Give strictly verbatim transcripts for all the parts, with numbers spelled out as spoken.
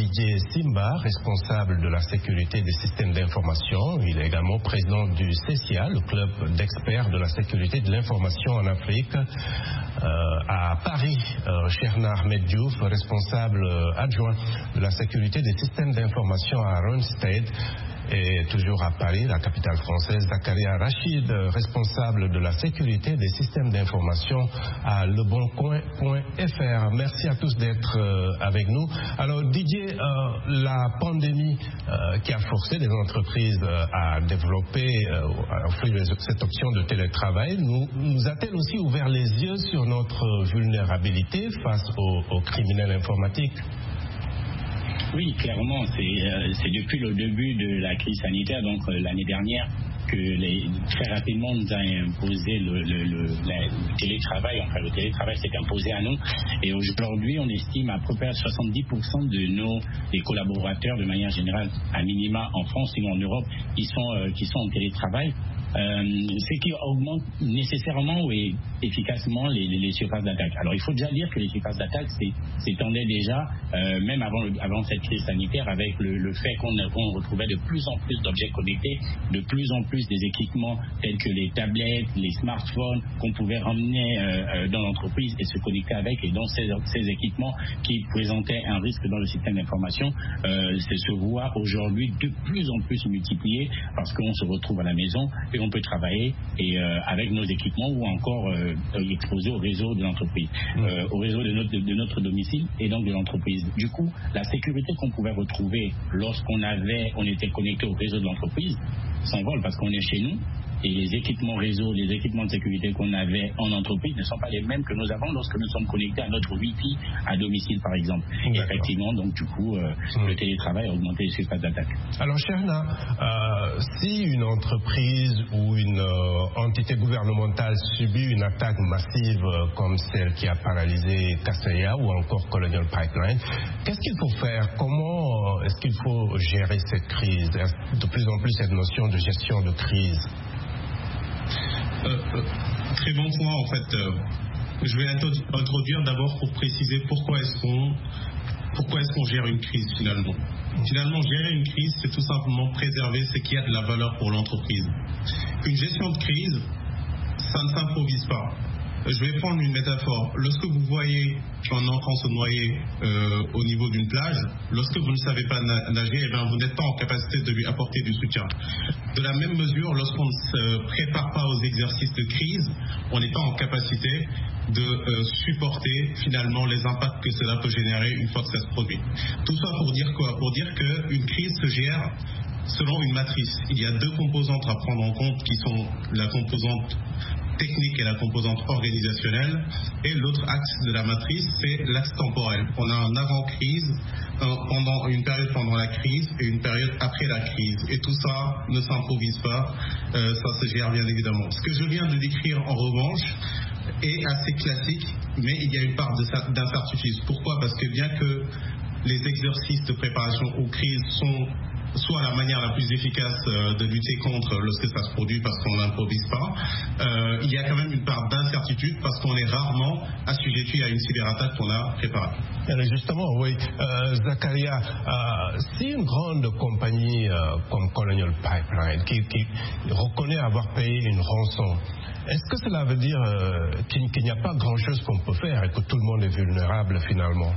Didier Simba, responsable de la sécurité des systèmes d'information. Il est également président du C E C I A, le club d'experts de la sécurité de l'information en Afrique. Euh, à Paris, euh, Cherna Ahmed Diouf, responsable euh, adjoint de la sécurité des systèmes d'information à Randstad. Et toujours à Paris, la capitale française, Zakaria Rachid, responsable de la sécurité des systèmes d'information à leboncoin point f r. Merci à tous d'être euh, avec nous. Alors Didier, euh, la pandémie euh, qui a forcé les entreprises euh, à développer, euh, à offrir cette option de télétravail, nous, nous a-t-elle aussi ouvert les yeux sur notre vulnérabilité face aux, aux criminels informatiques? Oui, clairement, c'est, euh, c'est depuis le début de la crise sanitaire, donc euh, l'année dernière, que les, très rapidement nous a imposé le, le, le, le télétravail. Enfin, le télétravail s'est imposé à nous. Et aujourd'hui, on estime à peu près soixante-dix pour cent de nos des collaborateurs, de manière générale, à minima en France et en Europe, qui sont, euh, qui sont en télétravail. Euh, ce qui augmente nécessairement et efficacement les, les, les surfaces d'attaque. Alors il faut déjà dire que les surfaces d'attaque s'étendaient déjà, euh, même avant, le, avant cette crise sanitaire, avec le, le fait qu'on, qu'on retrouvait de plus en plus d'objets connectés, de plus en plus des équipements tels que les tablettes, les smartphones qu'on pouvait ramener euh, dans l'entreprise et se connecter avec, et dans ces, ces équipements qui présentaient un risque dans le système d'information, euh, c'est se voir aujourd'hui de plus en plus multiplié parce qu'on se retrouve à la maison et on peut travailler et, euh, avec nos équipements ou encore euh, exposé au réseau de l'entreprise, euh, au réseau de notre, de, de notre domicile et donc de l'entreprise. Du coup, la sécurité qu'on pouvait retrouver lorsqu'on avait, on était connecté au réseau de l'entreprise s'envole parce qu'on est chez nous. Et les équipements réseau, les équipements de sécurité qu'on avait en entreprise ne sont pas les mêmes que nous avons lorsque nous sommes connectés à notre Wi-Fi à domicile, par exemple. Et effectivement, donc du coup, euh, mmh. le télétravail a augmenté les surfaces d'attaque. Alors, Cherna, euh, si une entreprise ou une euh, entité gouvernementale subit une attaque massive euh, comme celle qui a paralysé Kaseya ou encore Colonial Pipeline, qu'est-ce qu'il faut faire? Comment euh, est-ce qu'il faut gérer cette crise? De plus en plus, cette notion de gestion de crise. Euh, euh, très bon point en fait. Euh, je vais introduire d'abord pour préciser pourquoi est-ce qu'on pourquoi est-ce qu'on gère une crise finalement. Finalement, gérer une crise, c'est tout simplement préserver ce qui a de la valeur pour l'entreprise. Une gestion de crise, ça ne s'improvise pas. Je vais prendre une métaphore. Lorsque vous voyez un enfant se noyer euh, au niveau d'une plage, lorsque vous ne savez pas nager, eh bien, vous n'êtes pas en capacité de lui apporter du soutien. De la même mesure, lorsqu'on ne se prépare pas aux exercices de crise, on n'est pas en capacité de euh, supporter finalement les impacts que cela peut générer une fois que ça se produit. Tout ça pour dire quoi? Pour dire qu'une crise se gère selon une matrice. Il y a deux composantes à prendre en compte qui sont la composante technique et la composante organisationnelle, et l'autre axe de la matrice, c'est l'axe temporel. On a un avant-crise, un, pendant une période pendant la crise et une période après la crise. Et tout ça ne s'improvise pas, euh, ça se gère bien évidemment. Ce que je viens de décrire en revanche est assez classique, mais il y a une part de, d'incertitude. Pourquoi? Parce que bien que les exercices de préparation aux crises sont soit la manière la plus efficace euh, de lutter contre lorsque ça se produit parce qu'on n'improvise pas, euh, il y a quand même une part d'incertitude parce qu'on est rarement assujetti à une cyberattaque qu'on a préparée. Et justement, oui. Euh, Zakaria, euh, si une grande compagnie euh, comme Colonial Pipeline qui, qui reconnaît avoir payé une rançon, est-ce que cela veut dire euh, qu'il, qu'il n'y a pas grand-chose qu'on peut faire et que tout le monde est vulnérable finalement?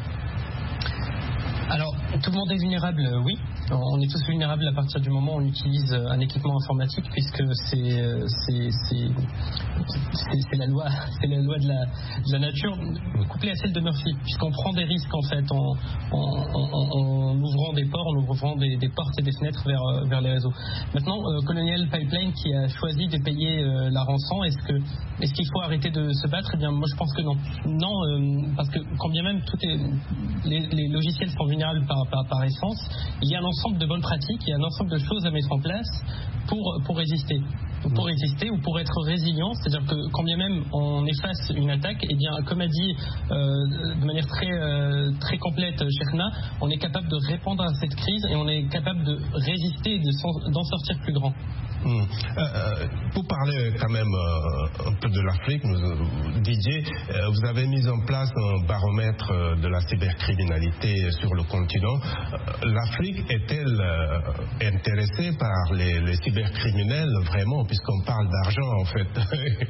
Alors, tout le monde est vulnérable, oui. On est tous vulnérables à partir du moment où on utilise un équipement informatique, puisque c'est, c'est, c'est, c'est, c'est la loi, c'est la loi de la, de la nature, couplée à celle de Murphy, puisqu'on prend des risques en fait en, en, en, en ouvrant des ports, en ouvrant des, des portes et des fenêtres vers, vers les réseaux. Maintenant, euh, Colonial Pipeline qui a choisi de payer euh, la rançon, est-ce que est-ce qu'il faut arrêter de se battre? Eh bien, moi je pense que non. Non, euh, parce que quand bien même tout est, les, les logiciels sont vulnérables par, par, par essence, il y a un ensemble de bonnes pratiques, il y a un ensemble de choses à mettre en place pour, pour résister. Pour résister ou pour être résilient, c'est-à-dire que quand bien même on efface une attaque, eh bien, comme a dit euh, de manière très, euh, très complète Cherna, on est capable de répondre à cette crise et on est capable de résister et de, d'en sortir plus grand. Mmh. Euh, pour parler quand même euh, un peu de l'Afrique, nous, Didier, euh, vous avez mis en place un baromètre de la cybercriminalité sur le continent. Euh, L'Afrique est-elle euh, intéressée par les, les cybercriminels vraiment, puisqu'on parle d'argent en fait?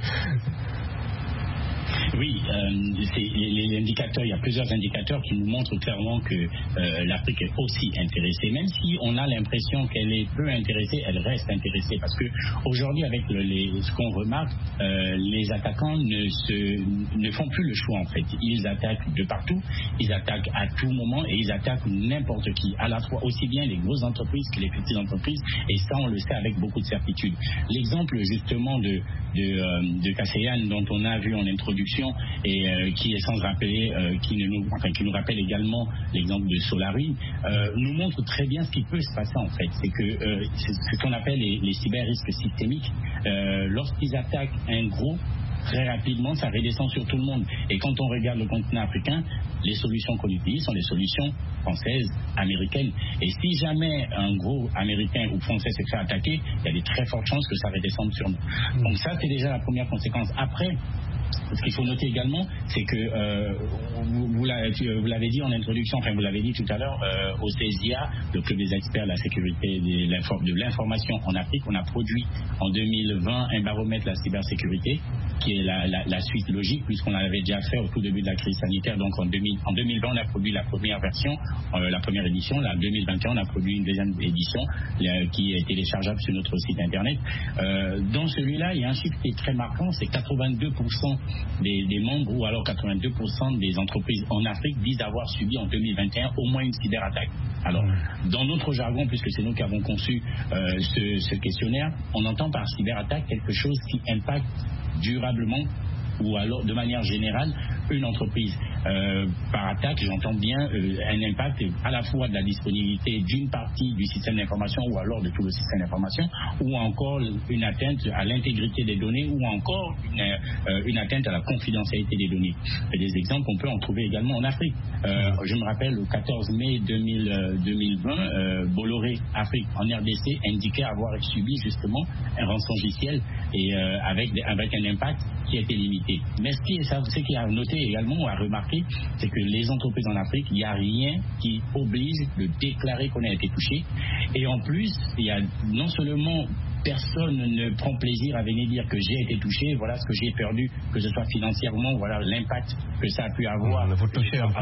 Oui, euh, c'est, les, les indicateurs, il y a plusieurs indicateurs qui nous montrent clairement que euh, l'Afrique est aussi intéressée. Même si on a l'impression qu'elle est peu intéressée, elle reste intéressée parce que aujourd'hui, avec le, les, ce qu'on remarque, euh, les attaquants ne, se, ne font plus le choix en fait. Ils attaquent de partout, ils attaquent à tout moment et ils attaquent n'importe qui, à la fois aussi bien les grosses entreprises que les petites entreprises, et ça on le sait avec beaucoup de certitude. L'exemple justement de, de, euh, de Kaseyan dont on a vu en introduction et euh, qui est sans rappeler, euh, qui, ne nous, enfin, qui nous rappelle également l'exemple de Solari, euh, nous montre très bien ce qui peut se passer en fait. C'est que euh, c'est ce qu'on appelle les, les cyber-risques systémiques. Euh, lorsqu'ils attaquent un groupe, très rapidement, ça redescend sur tout le monde. Et quand on regarde le continent africain, les solutions qu'on utilise sont des solutions françaises, américaines. Et si jamais un gros américain ou français se fait attaquer, il y a des très fortes chances que ça redescende sur nous. Donc ça, c'est déjà la première conséquence. Après, ce qu'il faut noter également, c'est que euh, vous, vous l'avez dit en introduction, enfin vous l'avez dit tout à l'heure, euh, au C E S I A, le club des experts de la sécurité de l'information en Afrique, on a produit en deux mille vingt un baromètre de la cybersécurité, qui est la, la, la suite logique, puisqu'on l'avait déjà fait au tout début de la crise sanitaire. Donc en, deux mille, en deux mille vingt, on a produit la première version, euh, la première édition. Là, en deux mille vingt et un, on a produit une deuxième édition euh, qui est téléchargeable sur notre site internet. Euh, dans celui-là, il y a un chiffre qui est très marquant, c'est quatre-vingt-deux pour cent Des, des membres ou alors quatre-vingt-deux pour cent des entreprises en Afrique disent avoir subi en deux mille vingt et un au moins une cyberattaque. Alors, dans notre jargon, puisque c'est nous qui avons conçu euh, ce, ce questionnaire, on entend par cyberattaque quelque chose qui impacte durablement ou alors de manière générale une entreprise. Euh, par attaque, j'entends bien euh, un impact à la fois de la disponibilité d'une partie du système d'information ou alors de tout le système d'information, ou encore une atteinte à l'intégrité des données, ou encore une, euh, une atteinte à la confidentialité des données. Et des exemples, on peut en trouver également en Afrique. Euh, je me rappelle, le quatorze mai deux mille vingt, euh, Bolloré Afrique en R D C indiquait avoir subi justement un rançongiciel et euh, avec, avec un impact qui était limité. Mais ce qui est, ce qui est à noter également ou à remarquer, c'est que les entreprises en Afrique, il n'y a rien qui oblige de déclarer qu'on a été touché. Et en plus, il y a non seulement personne ne prend plaisir à venir dire que j'ai été touché, voilà ce que j'ai perdu, que ce soit financièrement, voilà l'impact que ça a pu avoir. Vous touchez un peu,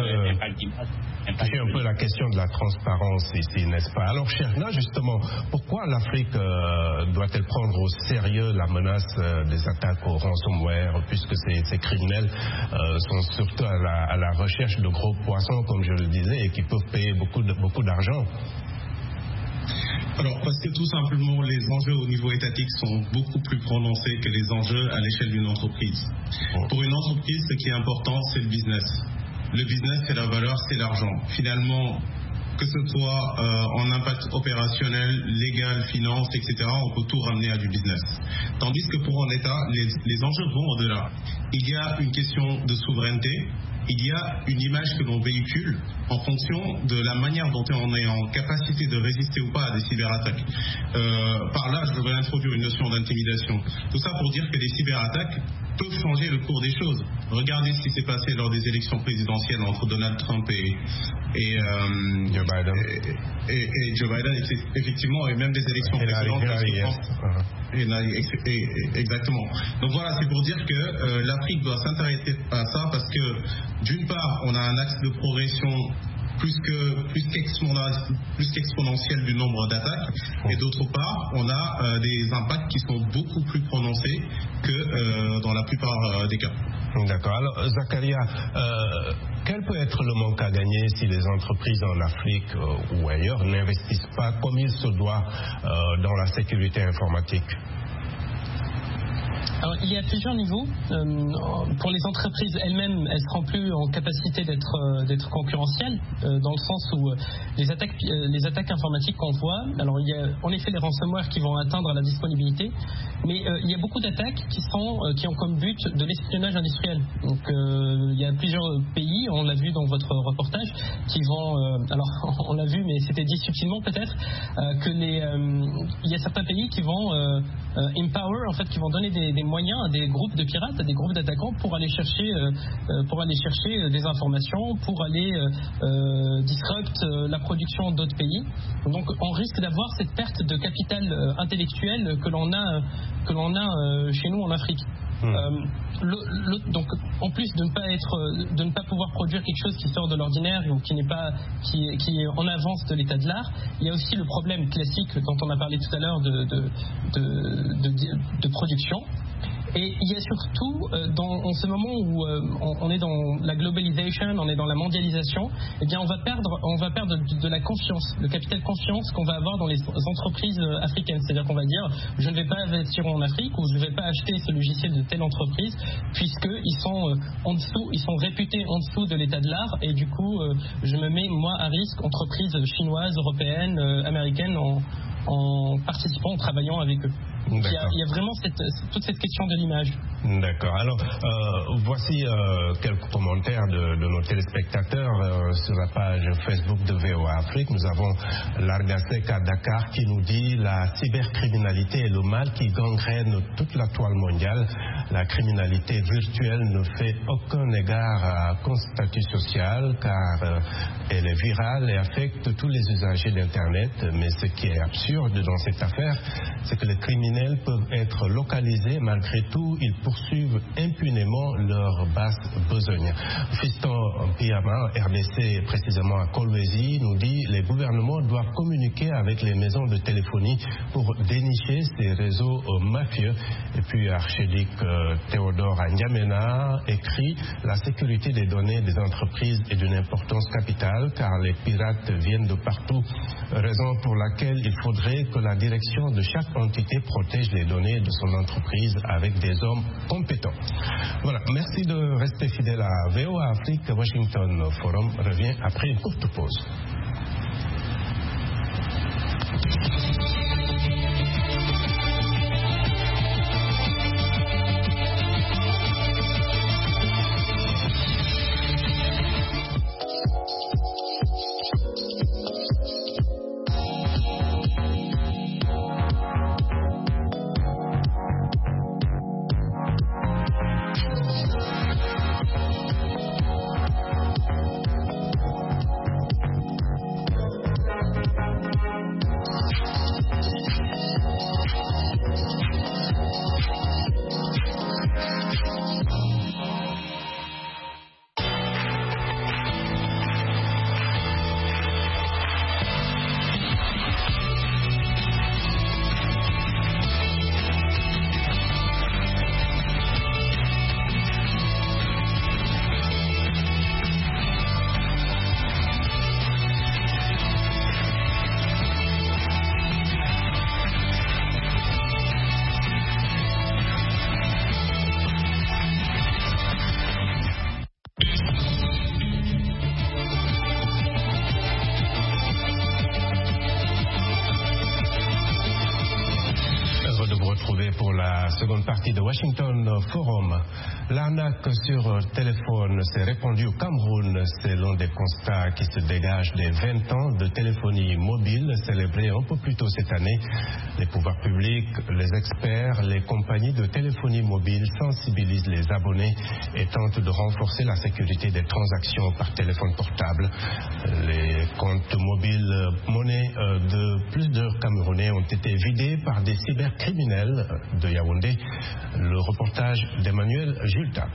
touchez un peu la question de la transparence ici, n'est-ce pas? Alors, Cherna, justement, pourquoi l'Afrique euh, doit-elle prendre au sérieux la menace euh, des attaques au ransomware, puisque ces, ces criminels euh, sont surtout à la, à la recherche de gros poissons, comme je le disais, et qui peuvent payer beaucoup de, beaucoup d'argent? Alors, parce que tout simplement, les enjeux au niveau étatique sont beaucoup plus prononcés que les enjeux à l'échelle d'une entreprise. Oh. Pour une entreprise, ce qui est important, c'est le business. Le business, c'est la valeur, c'est l'argent. Finalement, que ce soit euh, en impact opérationnel, légal, finance, et cetera, on peut tout ramener à du business. Tandis que pour un État, les, les enjeux vont au-delà. Il y a une question de souveraineté, il y a une image que l'on véhicule en fonction de la manière dont on est en capacité de résister ou pas à des cyberattaques. Euh, par là, je voudrais introduire une notion d'intimidation. Tout ça pour dire que les cyberattaques peuvent changer le cours des choses. Regardez ce qui s'est passé lors des élections présidentielles entre Donald Trump et, et, euh, Joe Biden. Et, et, et Joe Biden, effectivement, et même des élections précédentes. Et là, exactement. Donc voilà, c'est pour dire que euh, l'Afrique doit s'intéresser à ça parce que d'une part, on a un axe de progression plus que plus qu'exponentiel, plus qu'exponentiel du nombre d'attaques, et d'autre part, on a euh, des impacts qui sont beaucoup plus prononcés que euh, dans la plupart euh, des cas. D'accord. Alors, Zakaria, euh, quel peut être le manque à gagner si les entreprises en Afrique euh, ou ailleurs n'investissent pas comme il se doit euh, dans la sécurité informatique? Alors, il y a plusieurs niveaux. Euh, pour les entreprises elles-mêmes, elles ne seront plus en capacité d'être, euh, d'être concurrentielles, euh, dans le sens où euh, les, attaques, euh, les attaques informatiques qu'on voit, alors il y a en effet les ransomware qui vont atteindre la disponibilité, mais euh, il y a beaucoup d'attaques qui, sont, euh, qui ont comme but de l'espionnage industriel. Donc euh, il y a plusieurs pays, on l'a vu dans votre reportage, qui vont, euh, alors on l'a vu, mais c'était dit subtilement peut-être, euh, que les, euh, il y a certains pays qui vont euh, euh, empower, en fait, qui vont donner des, des moyens à des groupes de pirates, à des groupes d'attaquants pour aller chercher, euh, euh, pour aller chercher des informations, pour aller euh, euh, disrupt euh, la production d'autres pays. Donc on risque d'avoir cette perte de capital euh, intellectuel que l'on a, que l'on a euh, chez nous en Afrique. Mmh. Euh, le, le, donc, en plus de ne pas être, de ne pas pouvoir produire quelque chose qui sort de l'ordinaire ou qui n'est pas, qui, qui est en avance de l'état de l'art, il y a aussi le problème classique dont on a parlé tout à l'heure de, de, de, de, de production. Et il y a surtout, euh, dans, en ce moment où euh, on, on est dans la globalisation, on est dans la mondialisation, eh bien on va perdre, on va perdre de, de la confiance, le capital confiance qu'on va avoir dans les entreprises africaines. C'est-à-dire qu'on va dire, je ne vais pas investir en Afrique ou je ne vais pas acheter ce logiciel de telle entreprise, puisqu'ils sont euh, en dessous, ils sont réputés en dessous de l'état de l'art, et du coup, euh, je me mets moi à risque, entreprises chinoises, européennes, euh, américaines, en, en participant, en travaillant avec eux. Il y, a, il y a vraiment cette, toute cette question de l'image. D'accord. Alors, euh, voici euh, quelques commentaires de, de nos téléspectateurs euh, sur la page Facebook de V O A Afrique. Nous avons Largasek à Dakar qui nous dit la cybercriminalité est le mal qui gangrène toute la toile mondiale. La criminalité virtuelle ne fait aucun égard à un statut social car euh, elle est virale et affecte tous les usagers d'Internet. Mais ce qui est absurde dans cette affaire, c'est que les criminels peuvent être localisés. Malgré tout, ils poursuivent impunément leurs basses besognes. Fiston Piama, R D C précisément à Kolwezi, nous dit les gouvernements doivent communiquer avec les maisons de téléphonie pour dénicher ces réseaux euh, mafieux. Et puis Archédic euh, Théodore N'Djamena écrit la sécurité des données des entreprises est d'une importance capitale car les pirates viennent de partout. Raison pour laquelle il faudrait que la direction de chaque entité protège les données de son entreprise avec des hommes compétents. Voilà, merci de rester fidèle à V O A Afrique. Washington Forum revient après une courte pause. Pour la seconde partie de Washington Forum. L'arnaque sur téléphone s'est répandue au Cameroun. C'est l'un des constats qui se dégagent des vingt ans de téléphonie mobile célébrés un peu plus tôt cette année. Les pouvoirs publics, les experts, les compagnies de téléphonie mobile sensibilisent les abonnés et tentent de renforcer la sécurité des transactions par téléphone portable. Les comptes mobiles monnaie de plusieurs Camerounais ont été vidés par des cybercriminels de Yaoundé. Le reportage d'Emmanuel Julta.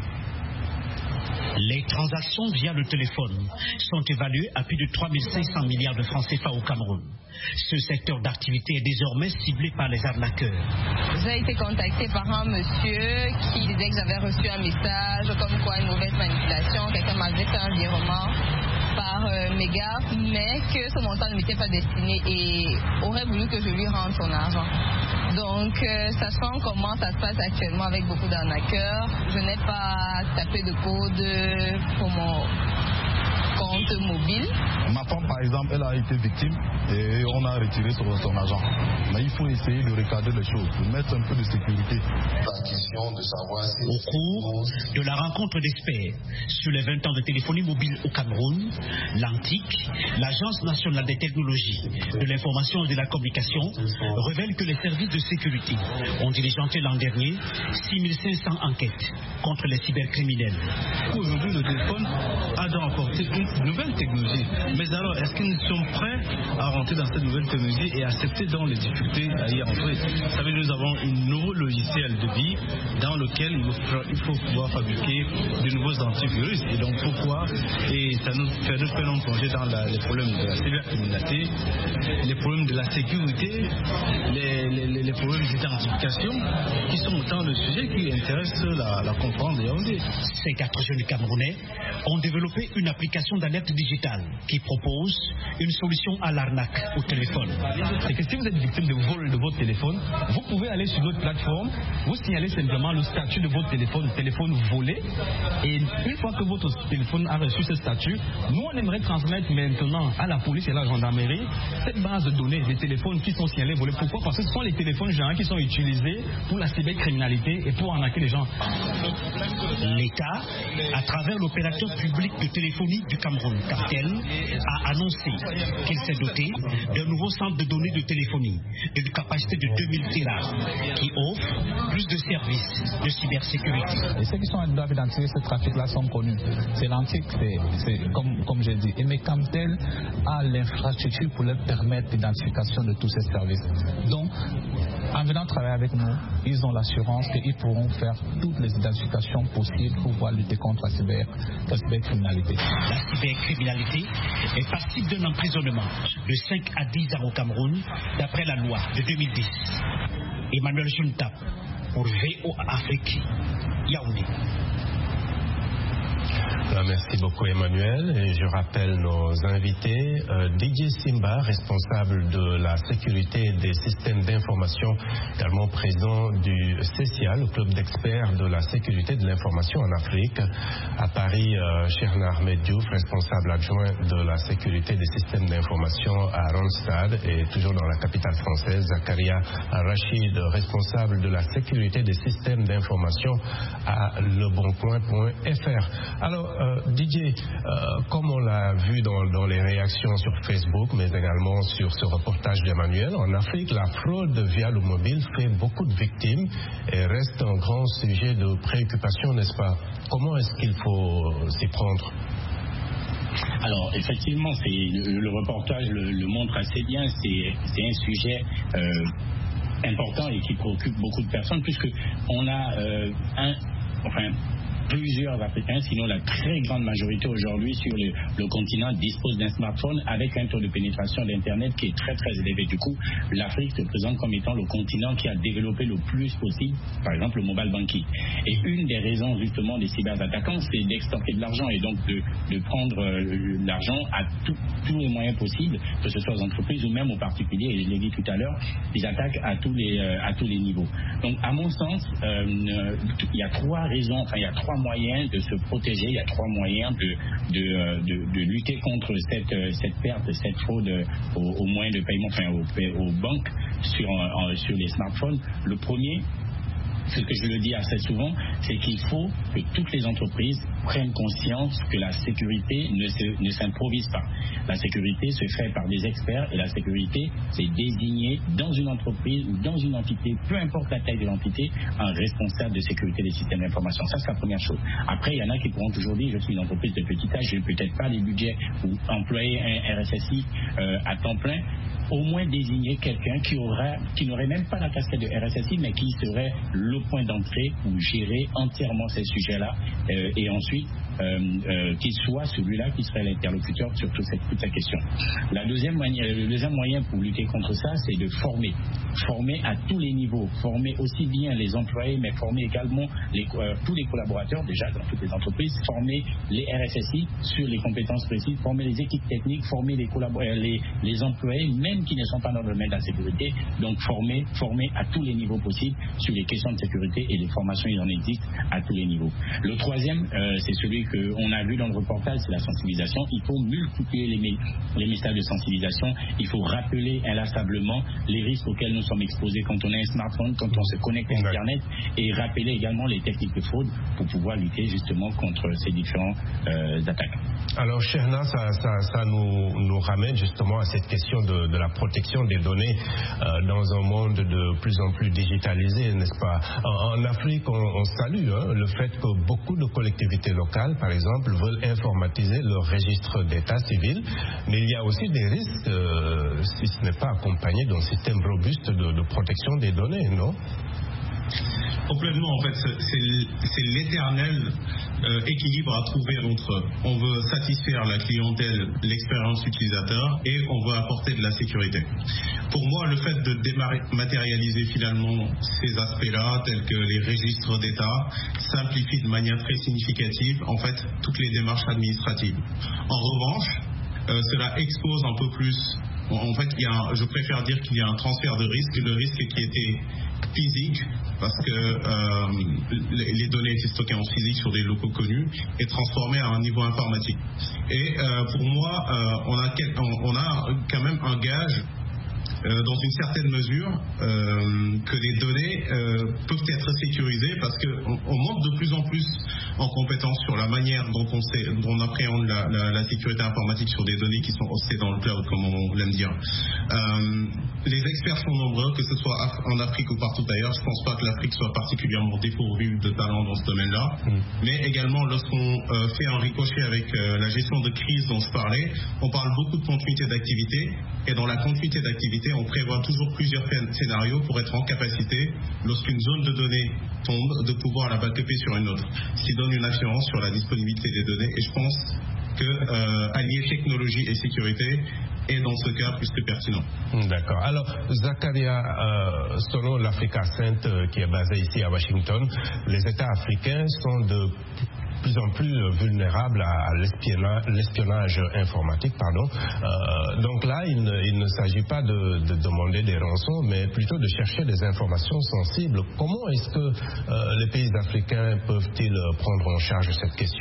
Les transactions via le téléphone sont évaluées à plus de trois mille cinq cents milliards de francs C F A au Cameroun. Ce secteur d'activité est désormais ciblé par les arnaqueurs. J'ai été contacté par un monsieur qui disait que j'avais reçu un message comme quoi une mauvaise manipulation, quelqu'un m'avait fait un virement par euh, méga, mais que ce montant ne m'était pas destiné et aurait voulu que je lui rende son argent. Donc, euh, sachant comment ça se passe actuellement avec beaucoup d'arnaqueurs, je n'ai pas tapé de code pour mon compte mobile. Ma femme, par exemple, elle a été victime et on a retiré son, son argent. Mais il faut essayer de regarder les choses, de mettre un peu de sécurité. La question de savoir si au cours de la rencontre d'experts sur les vingt ans de téléphonie mobile au Cameroun, l'Antique, l'Agence nationale des technologies, de l'information et de la communication, révèle que les services de sécurité ont diligenté l'an dernier six mille cinq cents enquêtes contre les cybercriminels. Aujourd'hui, le téléphone a donc apporté une nouvelle technologie. Mais alors, est-ce qu'ils sont prêts à rentrer dans cette nouvelle technologie et accepter donc les difficultés à y entrer? Vous savez, nous avons un nouveau logiciel de vie dans lequel il faut, il faut pouvoir fabriquer de nouveaux antivirus. Et donc, pourquoi? Et ça nous fait, nous fait nous plonger dans la, les problèmes de la cybercriminalité, les problèmes de la sécurité, les, les, les problèmes d'identification, qui sont autant de sujets qui intéressent la, la conférence de Yaoundé. Ces quatre jeunes Camerounais ont développé une application d'alerte digitale qui propose une solution à l'arnaque au téléphone. C'est que si vous êtes victime de vol de votre téléphone, vous pouvez aller sur notre plateforme, vous signalez simplement le statut de votre téléphone, téléphone volé, et une fois que votre téléphone a reçu ce statut, nous on aimerait transmettre maintenant à la police et à la gendarmerie cette base de données des téléphones qui sont signalés volés. Pourquoi? Parce que ce sont les téléphones géants qui sont utilisés pour la cybercriminalité et pour arnaquer les gens. L'État, à travers l'opérateur public de téléphonie du Cameroun, Cartel, a annoncé qu'il s'est doté d'un nouveau centre de données de téléphonie d'une capacité de deux mille téra qui offre plus de services de cybersécurité. Et ceux qui sont doivent identifier ce trafic-là sont connus. C'est l'Antique, c'est comme, comme j'ai dit. Et mais Cartel a l'infrastructure pour leur permettre l'identification de tous ces services. Donc, en venant travailler avec nous, ils ont l'assurance qu'ils pourront faire toutes les identifications possibles pour pouvoir lutter contre la, cyber, la cybercriminalité. La cybercriminalité est passible d'un emprisonnement de cinq à dix ans au Cameroun, d'après la loi de deux mille dix. Emmanuel Junta pour V O Afrique, Yaoundé. Merci beaucoup Emmanuel. Et je rappelle nos invités. Euh, Didier Simba, responsable de la sécurité des systèmes d'information, également présent du C C A, le club d'experts de la sécurité de l'information en Afrique. À Paris, euh, Cherna Ahmed Diouf, responsable adjoint de la sécurité des systèmes d'information à Randstad. Et toujours dans la capitale française, Zakaria Rachid, responsable de la sécurité des systèmes d'information à leboncoin point F R. Alors, euh, Didier, euh, comme on l'a vu dans, dans les réactions sur Facebook, mais également sur ce reportage d'Emmanuel, en Afrique, la fraude via le mobile fait beaucoup de victimes et reste un grand sujet de préoccupation, n'est-ce pas? Comment est-ce qu'il faut s'y prendre? Alors effectivement, c'est, le, le reportage le, le montre assez bien, c'est, c'est un sujet euh, important et qui préoccupe beaucoup de personnes, puisque on a euh, un, enfin, plusieurs Africains, sinon la très grande majorité aujourd'hui sur le, le continent dispose d'un smartphone avec un taux de pénétration d'Internet qui est très très élevé. Du coup, l'Afrique se présente comme étant le continent qui a développé le plus possible, par exemple, le mobile banking. Et une des raisons justement des cyberattaquants, c'est d'extorquer de l'argent et donc de, de prendre euh, l'argent à tout, tous les moyens possibles, que ce soit aux entreprises ou même aux particuliers. Et je l'ai dit tout à l'heure, ils attaquent à tous les, euh, à tous les niveaux. Donc, à mon sens, euh, il y a trois raisons, enfin, il y a trois moyens de se protéger, il y a trois moyens de, de, de, de lutter contre cette, cette perte, cette fraude aux, aux moyens de paiement, enfin aux, aux banques sur, en, sur les smartphones. Le premier, ce que je le dis assez souvent, c'est qu'il faut que toutes les entreprises prennent conscience que la sécurité ne, se, ne s'improvise pas. La sécurité se fait par des experts et la sécurité, c'est désigner dans une entreprise ou dans une entité, peu importe la taille de l'entité, un responsable de sécurité des systèmes d'information. Ça, c'est la première chose. Après, il y en a qui pourront toujours dire, je suis une entreprise de petit âge, je n'ai peut-être pas les budgets ou employer un R S S I euh, à temps plein. Au moins désigner quelqu'un qui aura, qui n'aurait même pas la casquette de R S S I, mais qui serait le point d'entrée pour gérer entièrement ces sujets-là, euh, et ensuite euh, euh, qu'il soit celui-là qui serait l'interlocuteur sur toute cette, toute cette question. La deuxième manière, le deuxième moyen pour lutter contre ça, c'est de former, former à tous les niveaux, former aussi bien les employés, mais former également les, euh, tous les collaborateurs déjà dans toutes les entreprises, former les R S S I sur les compétences précises, former les équipes techniques, former les, euh, les, les employés, même qui ne sont pas dans le domaine de la sécurité, donc former, former à tous les niveaux possibles sur les questions de sécurité, et les formations, il en existe à tous les niveaux. Le troisième, euh, c'est celui qu'on a vu dans le reportage, c'est la sensibilisation. Il faut multiplier les, les messages de sensibilisation, il faut rappeler inlassablement les risques auxquels nous sommes exposés quand on a un smartphone, quand on se connecte à Internet, et rappeler également les techniques de fraude pour pouvoir lutter justement contre ces différents euh, attaques. Alors Cherna, ça, ça, ça nous, nous ramène justement à cette question de, de la protection des données euh, dans un monde de plus en plus digitalisé, n'est-ce pas? En, en Afrique, on, on salue hein, le fait que beaucoup de collectivités locales, par exemple, veulent informatiser leur registre d'état civil, mais il y a aussi des risques euh, si ce n'est pas accompagné d'un système robuste de, de protection des données, non? Complètement, en fait, c'est l'éternel euh, équilibre à trouver entre on veut satisfaire la clientèle, l'expérience utilisateur, et on veut apporter de la sécurité. Pour moi, le fait de dématérialiser finalement ces aspects-là, tels que les registres d'État, simplifie de manière très significative en fait toutes les démarches administratives. En revanche, euh, cela expose un peu plus. En fait, il y a un, je préfère dire qu'il y a un transfert de risque, le risque qui était physique, parce que euh, les, les données étaient stockées en physique sur des locaux connus et transformées à un niveau informatique. Et euh, pour moi, euh, on, a quel, on, on a quand même un gage Euh, dans une certaine mesure euh, que les données euh, peuvent être sécurisées, parce qu'on on monte de plus en plus en compétences sur la manière dont on, sait, dont on appréhende la, la, la sécurité informatique sur des données qui sont hostées dans le cloud, comme on l'aime dire. Euh, les experts sont nombreux, que ce soit en Afrique ou partout ailleurs. Je ne pense pas que l'Afrique soit particulièrement dépourvue de talent dans ce domaine-là. Mmh. Mais également, lorsqu'on euh, fait un ricochet avec euh, la gestion de crise dont je parlais, on parle beaucoup de continuité d'activité, et dans la continuité d'activité, on prévoit toujours plusieurs scénarios pour être en capacité, lorsqu'une zone de données tombe, de pouvoir la backuper sur une autre, ce qui donne une assurance sur la disponibilité des données. Et je pense que euh, allier technologie et sécurité est dans ce cas plus que pertinent. D'accord. Alors, Zakaria, euh, selon l'Africa Center euh, qui est basée ici à Washington, les États africains sont de plus en plus vulnérables à l'espionnage informatique. Pardon. Euh, donc là, il ne, il ne s'agit pas de, de demander des rançons, mais plutôt de chercher des informations sensibles. Comment est-ce que euh, les pays africains peuvent-ils prendre en charge cette question ?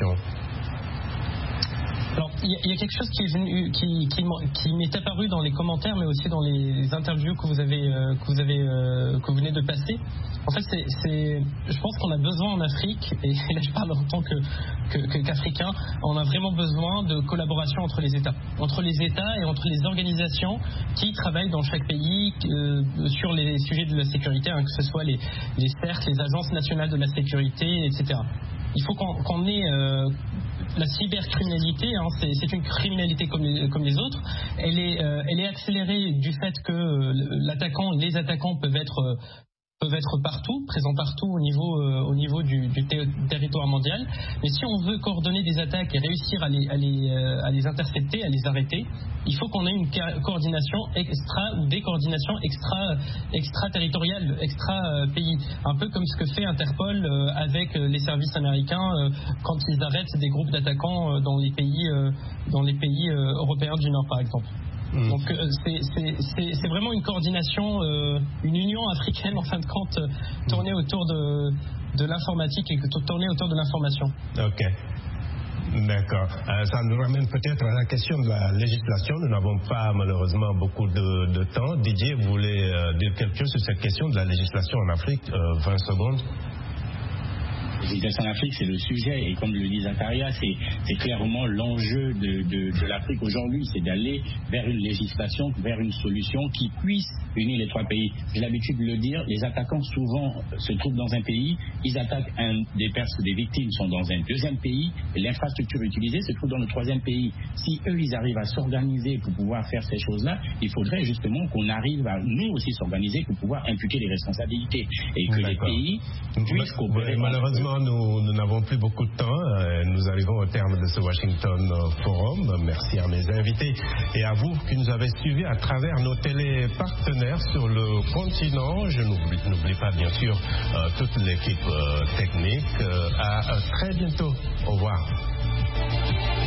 Alors, il y, y a quelque chose qui est venu, qui, qui, qui m'est apparu dans les commentaires, mais aussi dans les interviews que vous avez, euh, que vous avez, euh, que vous venez de passer. En fait, c'est, c'est, je pense qu'on a besoin en Afrique, et là je parle en tant que, que, que, qu'Africain, on a vraiment besoin de collaboration entre les États, entre les États et entre les organisations qui travaillent dans chaque pays euh, sur les sujets de la sécurité, hein, que ce soit les, les C E R T, les agences nationales de la sécurité, et cetera. Il faut qu'on, qu'on ait euh, la cybercriminalité, hein, c'est, c'est une criminalité comme les, comme les autres. Elle est, euh, elle est accélérée du fait que euh, l'attaquant, les attaquants peuvent être euh, peuvent être partout, présents partout au niveau, euh, au niveau du, du ter- territoire mondial. Mais si on veut coordonner des attaques et réussir à les, à les, euh, à les intercepter, à les arrêter, il faut qu'on ait une ca- coordination extra ou des coordinations extra, extra-territoriales, extra-pays. Un peu comme ce que fait Interpol euh, avec les services américains euh, quand ils arrêtent des groupes d'attaquants euh, dans les pays, euh, dans les pays euh, européens du Nord, par exemple. Mmh. Donc euh, c'est, c'est, c'est, c'est vraiment une coordination, euh, une union africaine en fin de compte, euh, tournée autour de, de l'informatique et tournée autour de l'information. Ok. D'accord. Euh, ça nous ramène peut-être à la question de la législation. Nous n'avons pas malheureusement beaucoup de, de temps. Didier, vous voulez euh, dire quelque chose sur cette question de la législation en Afrique? euh, vingt secondes. La législation en Afrique, c'est le sujet, et comme le dit Zakaria, c'est, c'est clairement l'enjeu de, de, de l'Afrique aujourd'hui, c'est d'aller vers une législation, vers une solution qui puisse unir les trois pays. J'ai l'habitude de le dire, les attaquants souvent se trouvent dans un pays, ils attaquent un des personnes, des victimes sont dans un deuxième pays, et l'infrastructure utilisée se trouve dans le troisième pays. Si eux, ils arrivent à s'organiser pour pouvoir faire ces choses-là, il faudrait justement qu'on arrive à nous aussi s'organiser pour pouvoir imputer les responsabilités, et que D'accord. les pays puissent coopérer. Malheureusement, malheureusement, nous nous n'avons plus beaucoup de temps. Euh, nous arrivons au terme de ce Washington Forum. Merci à mes invités et à vous qui nous avez suivis à travers nos télépartenaires sur le continent. Je n'oublie, n'oublie pas, bien sûr, euh, toute l'équipe euh, technique. Euh, à, à très bientôt. Au revoir.